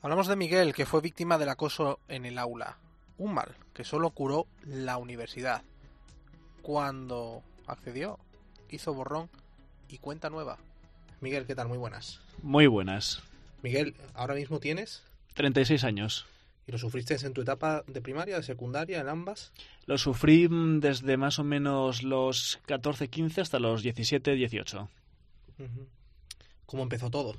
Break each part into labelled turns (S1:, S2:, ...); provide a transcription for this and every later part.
S1: Hablamos de Miguel, que fue víctima del acoso en el aula, un mal que solo curó la universidad. Cuando accedió, hizo borrón y cuenta nueva. Miguel, ¿qué tal? Muy buenas.
S2: Muy buenas.
S1: Miguel, ¿ahora mismo tienes?
S2: 36 años.
S1: ¿Y lo sufriste en tu etapa de primaria, de secundaria, en ambas?
S2: Lo sufrí desde más o menos los 14-15 hasta los 17-18.
S1: ¿Cómo empezó todo?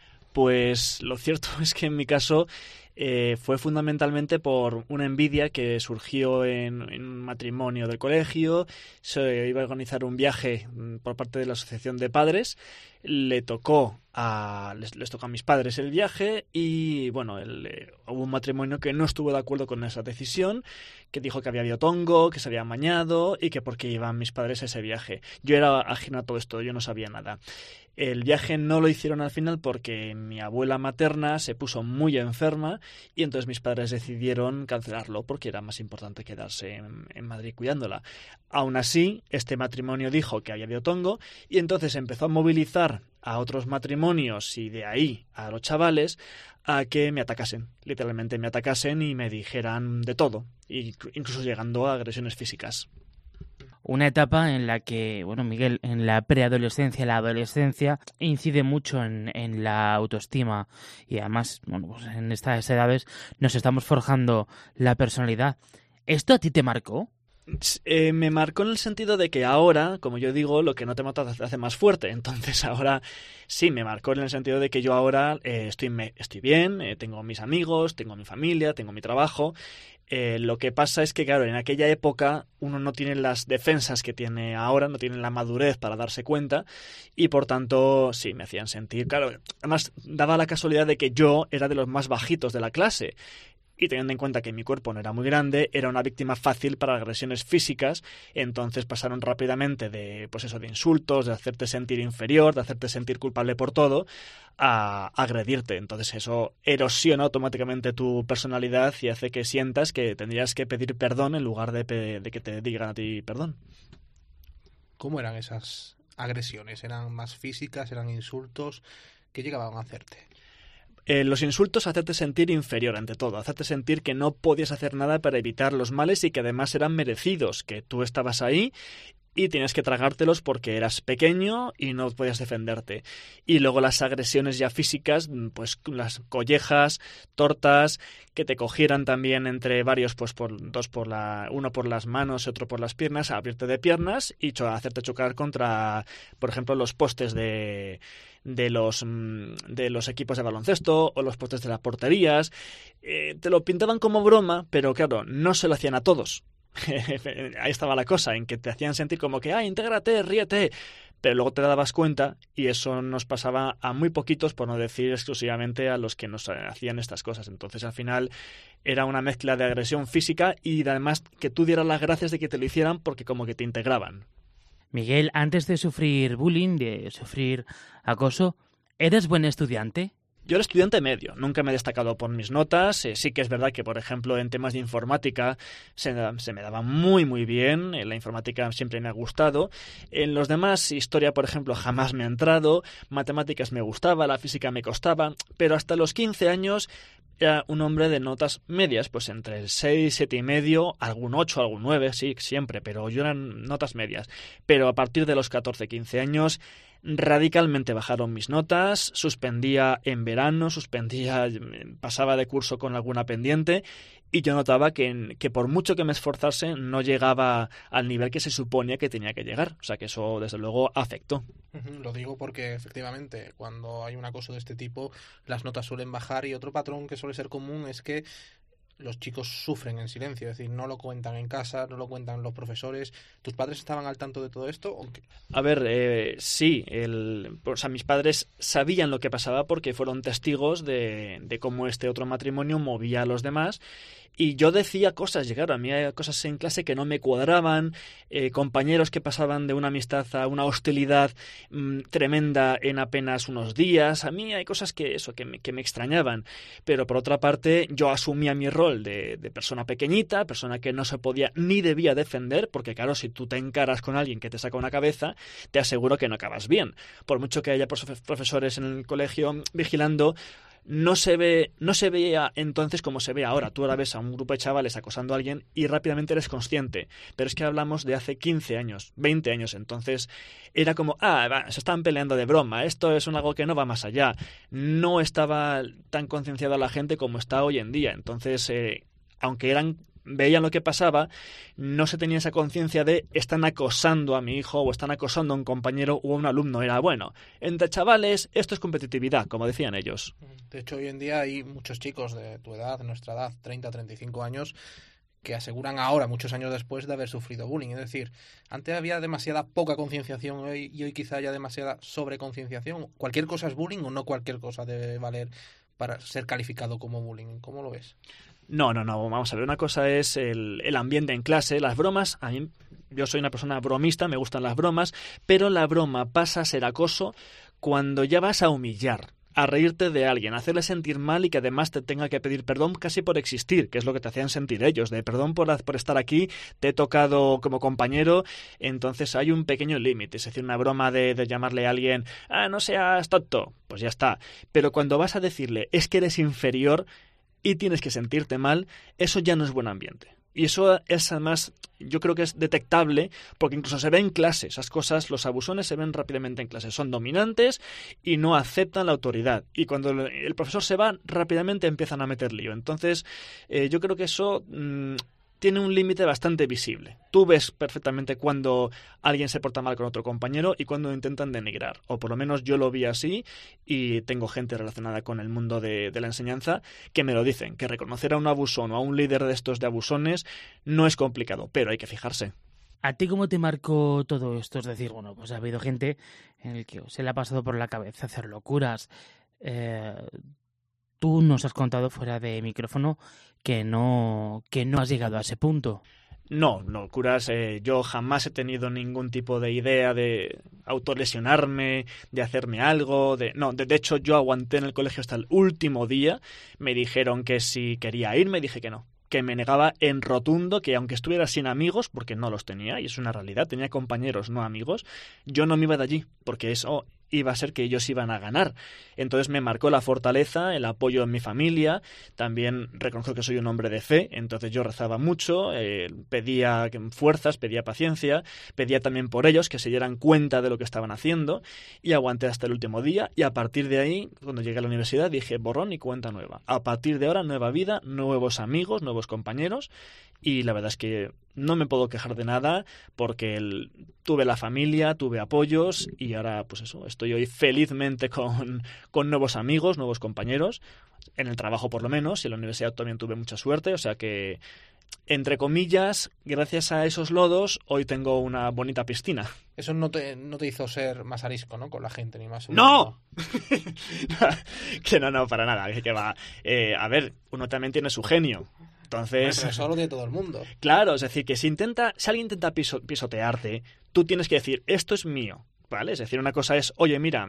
S2: Pues lo cierto es que en mi caso fue fundamentalmente por una envidia que surgió en un matrimonio del colegio. Se iba a organizar un viaje por parte de la asociación de padres. Les tocó a mis padres el viaje y bueno, hubo un matrimonio que no estuvo de acuerdo con esa decisión, que dijo que había habido tongo, que se había amañado y que por qué iban mis padres a ese viaje. Yo era ajeno a todo esto, yo no sabía nada. El viaje no lo hicieron al final porque mi abuela materna se puso muy enferma y entonces mis padres decidieron cancelarlo porque era más importante quedarse en Madrid cuidándola. Aún así, este matrimonio dijo que había habido tongo y entonces empezó a movilizar a otros matrimonios y de ahí a los chavales a que me atacasen, literalmente me atacasen y me dijeran de todo, incluso llegando a agresiones físicas.
S3: Una etapa en la que, bueno, Miguel, en la preadolescencia, la adolescencia, incide mucho en la autoestima y además, bueno, pues en estas edades nos estamos forjando la personalidad. ¿Esto a ti te marcó?
S2: Me marcó en el sentido de que ahora, como yo digo, lo que no te mata te hace más fuerte. Entonces ahora sí, me marcó en el sentido de que yo ahora estoy bien, tengo mis amigos, tengo mi familia, tengo mi trabajo. Lo que pasa es que, claro, en aquella época uno no tiene las defensas que tiene ahora, no tiene la madurez para darse cuenta y, por tanto, sí, me hacían sentir... Claro, además, daba la casualidad de que yo era de los más bajitos de la clase. Y teniendo en cuenta que mi cuerpo no era muy grande, era una víctima fácil para agresiones físicas, entonces pasaron rápidamente de insultos, de hacerte sentir inferior, de hacerte sentir culpable por todo, a agredirte. Entonces eso erosiona automáticamente tu personalidad y hace que sientas que tendrías que pedir perdón en lugar de que te digan a ti perdón.
S1: ¿Cómo eran esas agresiones? ¿Eran más físicas? ¿Eran insultos? ¿Qué llegaban a hacerte?
S2: Los insultos, hacerte sentir inferior ante todo, hacerte sentir que no podías hacer nada para evitar los males y que además eran merecidos, que tú estabas ahí y tenías que tragártelos porque eras pequeño y no podías defenderte. Y luego las agresiones ya físicas, pues las collejas, tortas, que te cogieran también entre varios, pues uno por las manos y otro por las piernas, abrirte de piernas y hacerte chocar contra, por ejemplo, los postes de los equipos de baloncesto o los postes de las porterías. Te lo pintaban como broma, pero claro, no se lo hacían a todos. Ahí estaba la cosa, en que te hacían sentir como que intégrate, ríete, pero luego te dabas cuenta y eso nos pasaba a muy poquitos, por no decir exclusivamente a los que nos hacían estas cosas. Entonces al final era una mezcla de agresión física y además que tú dieras las gracias de que te lo hicieran porque como que te integraban.
S3: Miguel, antes de sufrir bullying, de sufrir acoso, ¿eres buen estudiante?
S2: Yo era estudiante medio, nunca me he destacado por mis notas. Sí que es verdad que, por ejemplo, en temas de informática se me daba muy, muy bien. La informática siempre me ha gustado. En los demás, historia, por ejemplo, jamás me ha entrado. Matemáticas me gustaba, la física me costaba. Pero hasta los 15 años era un hombre de notas medias, pues entre el 6, 7 y medio, algún 8, algún 9, sí, siempre, pero yo eran notas medias. Pero a partir de los 14, 15 años radicalmente bajaron mis notas, suspendía en verano, pasaba de curso con alguna pendiente y yo notaba que por mucho que me esforzase no llegaba al nivel que se suponía que tenía que llegar. O sea que eso desde luego afectó.
S1: Lo digo porque efectivamente cuando hay un acoso de este tipo las notas suelen bajar y otro patrón que suele ser común es que los chicos sufren en silencio, es decir, no lo cuentan en casa, no lo cuentan los profesores. ¿Tus padres estaban al tanto de todo esto? ¿O qué?
S2: A ver, sí, mis padres sabían lo que pasaba porque fueron testigos de cómo este otro matrimonio movía a los demás. Y yo decía cosas, y claro, a mí hay cosas en clase que no me cuadraban, compañeros que pasaban de una amistad a una hostilidad tremenda en apenas unos días. A mí hay cosas que me extrañaban, pero por otra parte yo asumía mi rol de persona pequeñita, persona que no se podía ni debía defender, porque claro, si tú te encaras con alguien que te saca una cabeza, te aseguro que no acabas bien. Por mucho que haya profesores en el colegio vigilando, no se veía entonces como se ve ahora. Tú ahora ves a un grupo de chavales acosando a alguien y rápidamente eres consciente. Pero es que hablamos de hace 15 años, 20 años. Entonces era como, se están peleando de broma. Esto es algo que no va más allá. No estaba tan concienciada la gente como está hoy en día. Entonces, aunque veían lo que pasaba, no se tenía esa conciencia de están acosando a mi hijo o están acosando a un compañero o a un alumno. Era, bueno, entre chavales esto es competitividad, como decían ellos.
S1: De hecho, hoy en día hay muchos chicos de tu edad, de nuestra edad, 30, 35 años, que aseguran ahora, muchos años después, de haber sufrido bullying. Es decir, antes había demasiada poca concienciación y hoy quizá haya demasiada sobreconcienciación. ¿Cualquier cosa es bullying o no cualquier cosa debe valer para ser calificado como bullying? ¿Cómo lo ves?
S2: No, vamos a ver, una cosa es el ambiente en clase, las bromas, yo soy una persona bromista, me gustan las bromas, pero la broma pasa a ser acoso cuando ya vas a humillar, a reírte de alguien, a hacerle sentir mal y que además te tenga que pedir perdón casi por existir, que es lo que te hacían sentir ellos, de perdón por estar aquí, te he tocado como compañero. Entonces hay un pequeño límite, es decir, una broma de llamarle a alguien, no seas tonto, pues ya está, pero cuando vas a decirle, es que eres inferior, y tienes que sentirte mal, eso ya no es buen ambiente. Y eso es además, yo creo que es detectable, porque incluso se ve en clase, esas cosas, los abusones se ven rápidamente en clase, son dominantes y no aceptan la autoridad. Y cuando el profesor se va, rápidamente empiezan a meter lío. Entonces, yo creo que eso tiene un límite bastante visible. Tú ves perfectamente cuando alguien se porta mal con otro compañero y cuando intentan denigrar. O por lo menos yo lo vi así y tengo gente relacionada con el mundo de la enseñanza que me lo dicen, que reconocer a un abusón o a un líder de estos de abusones no es complicado, pero hay que fijarse.
S3: ¿A ti cómo te marcó todo esto? Es decir, bueno, pues ha habido gente en el que se le ha pasado por la cabeza hacer locuras. Tú nos has contado fuera de micrófono que no has llegado a ese punto.
S2: No, curas, yo jamás he tenido ningún tipo de idea de autolesionarme, de hacerme algo, de hecho yo aguanté en el colegio hasta el último día, me dijeron que si quería irme, dije que no, que me negaba en rotundo, que aunque estuviera sin amigos, porque no los tenía, y es una realidad, tenía compañeros, no amigos, yo no me iba de allí, porque eso iba a ser que ellos iban a ganar. Entonces me marcó la fortaleza, el apoyo en mi familia, también reconozco que soy un hombre de fe, entonces yo rezaba mucho, pedía fuerzas, pedía paciencia, pedía también por ellos que se dieran cuenta de lo que estaban haciendo y aguanté hasta el último día y a partir de ahí, cuando llegué a la universidad, dije borrón y cuenta nueva. A partir de ahora, nueva vida, nuevos amigos, nuevos compañeros y la verdad es que no me puedo quejar de nada porque tuve la familia, tuve apoyos y ahora pues eso, estoy hoy felizmente con nuevos amigos, nuevos compañeros, en el trabajo por lo menos, y en la universidad también tuve mucha suerte, o sea que, entre comillas, gracias a esos lodos, hoy tengo una bonita piscina.
S1: Eso no te hizo ser más arisco, ¿no? Con la gente, ni más.
S2: ¡No! Que no, para nada, que va. A ver, uno también tiene su genio. Entonces,
S1: pero eso lo tiene todo el mundo.
S2: Claro, es decir, que si alguien intenta pisotearte, tú tienes que decir, esto es mío, ¿vale? Es decir, una cosa es, oye, mira,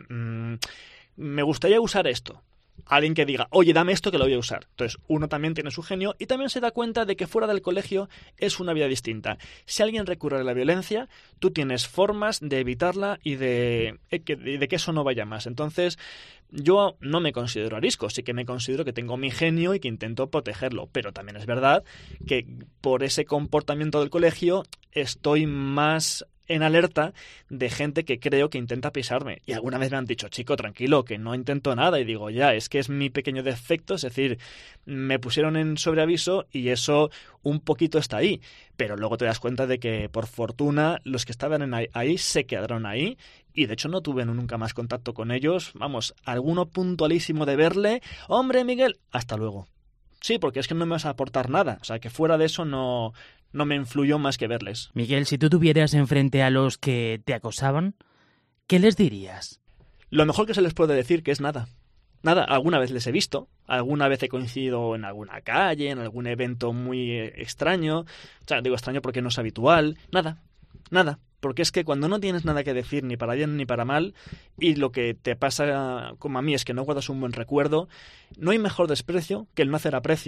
S2: me gustaría usar esto. Alguien que diga, oye, dame esto que lo voy a usar. Entonces, uno también tiene su genio y también se da cuenta de que fuera del colegio es una vida distinta. Si alguien recurre a la violencia, tú tienes formas de evitarla y de que eso no vaya más. Entonces, yo no me considero arisco, sí que me considero que tengo mi genio y que intento protegerlo. Pero también es verdad que por ese comportamiento del colegio estoy más en alerta de gente que creo que intenta pisarme. Y alguna vez me han dicho, chico, tranquilo, que no intento nada. Y digo, ya, es que es mi pequeño defecto, es decir, me pusieron en sobreaviso y eso un poquito está ahí. Pero luego te das cuenta de que, por fortuna, los que estaban ahí se quedaron ahí. Y de hecho no tuve nunca más contacto con ellos. Vamos, alguno puntualísimo de verle. ¡Hombre, Miguel! Hasta luego. Sí, porque es que no me vas a aportar nada. O sea, que fuera de eso no me influyó más que verles.
S3: Miguel, si tú tuvieras enfrente a los que te acosaban, ¿qué les dirías?
S2: Lo mejor que se les puede decir que es nada. Nada, alguna vez les he visto, alguna vez he coincidido en alguna calle, en algún evento muy extraño. O sea, digo extraño porque no es habitual. Nada. Porque es que cuando no tienes nada que decir ni para bien ni para mal y lo que te pasa como a mí es que no guardas un buen recuerdo, no hay mejor desprecio que el no hacer aprecio.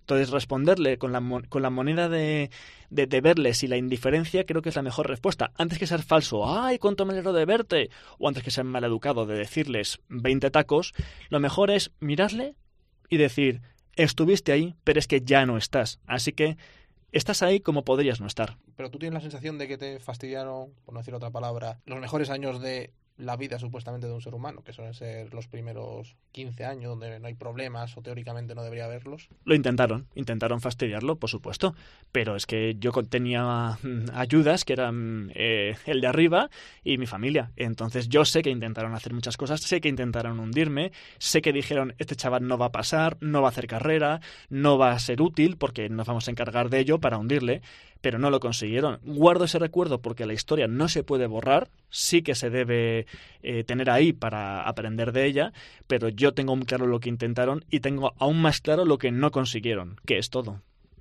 S2: Entonces, responderle con la moneda de verles y la indiferencia creo que es la mejor respuesta. Antes que ser falso, ¡ay, cuánto me alegro de verte! O antes que ser maleducado de decirles 20 tacos, lo mejor es mirarle y decir, estuviste ahí, pero es que ya no estás. Así que estás ahí como podrías no estar.
S1: Pero tú tienes la sensación de que te fastidiaron, por no decir otra palabra, los mejores años de la vida supuestamente de un ser humano, que suelen ser los primeros 15 años donde no hay problemas o teóricamente no debería haberlos.
S2: Lo intentaron fastidiarlo, por supuesto, pero es que yo tenía ayudas que eran el de arriba y mi familia, entonces yo sé que intentaron hacer muchas cosas, sé que intentaron hundirme, sé que dijeron, este chaval no va a pasar, no va a hacer carrera, no va a ser útil porque nos vamos a encargar de ello para hundirle, pero no lo consiguieron. Guardo ese recuerdo porque la historia no se puede borrar, sí que se debe tener ahí para aprender de ella, pero yo tengo muy claro lo que intentaron y tengo aún más claro lo que no consiguieron, que es todo.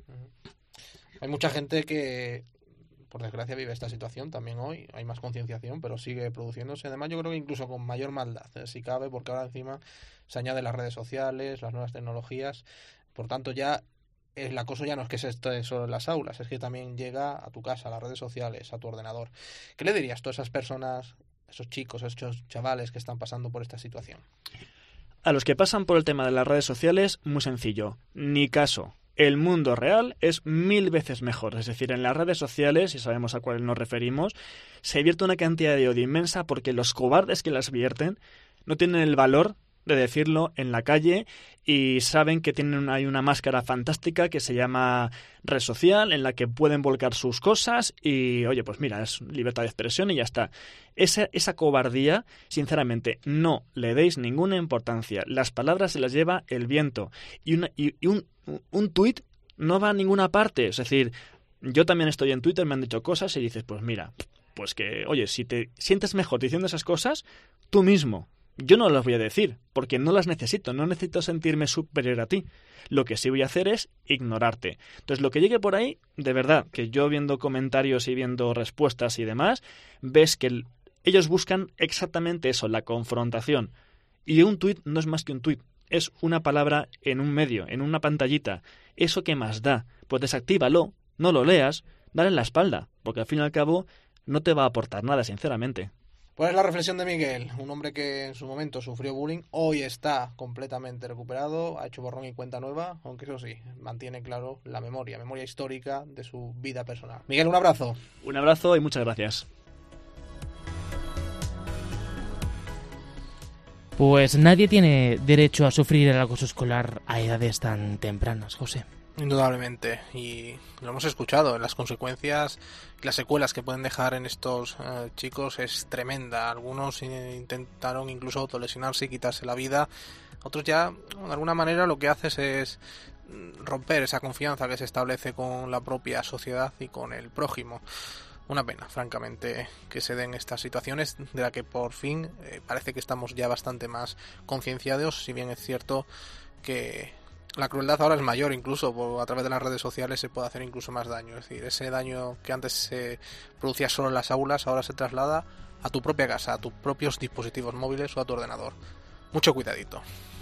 S1: Hay mucha gente que, por desgracia, vive esta situación también hoy. Hay más concienciación, pero sigue produciéndose. Además, yo creo que incluso con mayor maldad, si cabe, porque ahora encima se añaden las redes sociales, las nuevas tecnologías. Por tanto, ya el acoso ya no es que se esté solo en las aulas, es que también llega a tu casa, a las redes sociales, a tu ordenador. ¿Qué le dirías tú a esas personas, esos chicos, esos chavales que están pasando por esta situación?
S2: A los que pasan por el tema de las redes sociales, muy sencillo, ni caso. El mundo real es 1000 veces mejor. Es decir, en las redes sociales, y sabemos a cuáles nos referimos, se vierte una cantidad de odio inmensa porque los cobardes que las vierten no tienen el valor de decirlo en la calle y saben que hay una máscara fantástica que se llama red social en la que pueden volcar sus cosas y, oye, pues mira, es libertad de expresión y ya está. Esa cobardía, sinceramente, no le deis ninguna importancia. Las palabras se las lleva el viento y un tuit no va a ninguna parte. Es decir, yo también estoy en Twitter, me han dicho cosas y dices, pues mira, pues que, oye, si te sientes mejor diciendo esas cosas, tú mismo. Yo no las voy a decir, porque no las necesito, no necesito sentirme superior a ti. Lo que sí voy a hacer es ignorarte. Entonces, lo que llegue por ahí, de verdad, que yo viendo comentarios y viendo respuestas y demás, ves que ellos buscan exactamente eso, la confrontación. Y un tuit no es más que un tuit, es una palabra en un medio, en una pantallita. ¿Eso qué más da? Pues desactívalo, no lo leas, dale en la espalda, porque al fin y al cabo no te va a aportar nada, sinceramente.
S1: Pues es la reflexión de Miguel, un hombre que en su momento sufrió bullying, hoy está completamente recuperado, ha hecho borrón y cuenta nueva, aunque eso sí, mantiene claro la memoria histórica de su vida personal. Miguel, un abrazo.
S2: Un abrazo y muchas gracias.
S3: Pues nadie tiene derecho a sufrir el acoso escolar a edades tan tempranas, José.
S1: Indudablemente, y lo hemos escuchado, las consecuencias y las secuelas que pueden dejar en estos chicos es tremenda. Algunos intentaron incluso autolesionarse y quitarse la vida, otros ya de alguna manera lo que haces es romper esa confianza que se establece con la propia sociedad y con el prójimo. Una pena, francamente, que se den estas situaciones de la que por fin parece que estamos ya bastante más concienciados, si bien es cierto que la crueldad ahora es mayor, incluso a través de las redes sociales se puede hacer incluso más daño. Es decir, ese daño que antes se producía solo en las aulas, ahora se traslada a tu propia casa, a tus propios dispositivos móviles o a tu ordenador. Mucho cuidadito.